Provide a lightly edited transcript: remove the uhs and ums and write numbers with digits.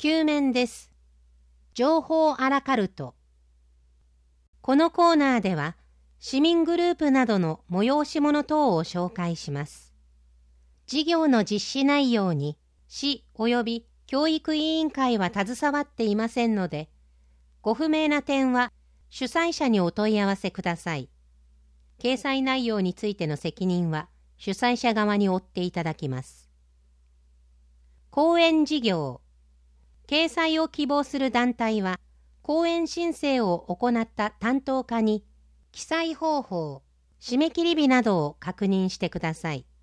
9面です。情報アラカルト。このコーナーでは、市民グループなどの催し物等を紹介します。事業の実施内容に市及び教育委員会は携わっていませんので、ご不明な点は主催者にお問い合わせください。掲載内容についての責任は主催者側に負っていただきます。講演事業。掲載を希望する団体は、講演申請を行った担当課に、記載方法、締め切り日などを確認してください。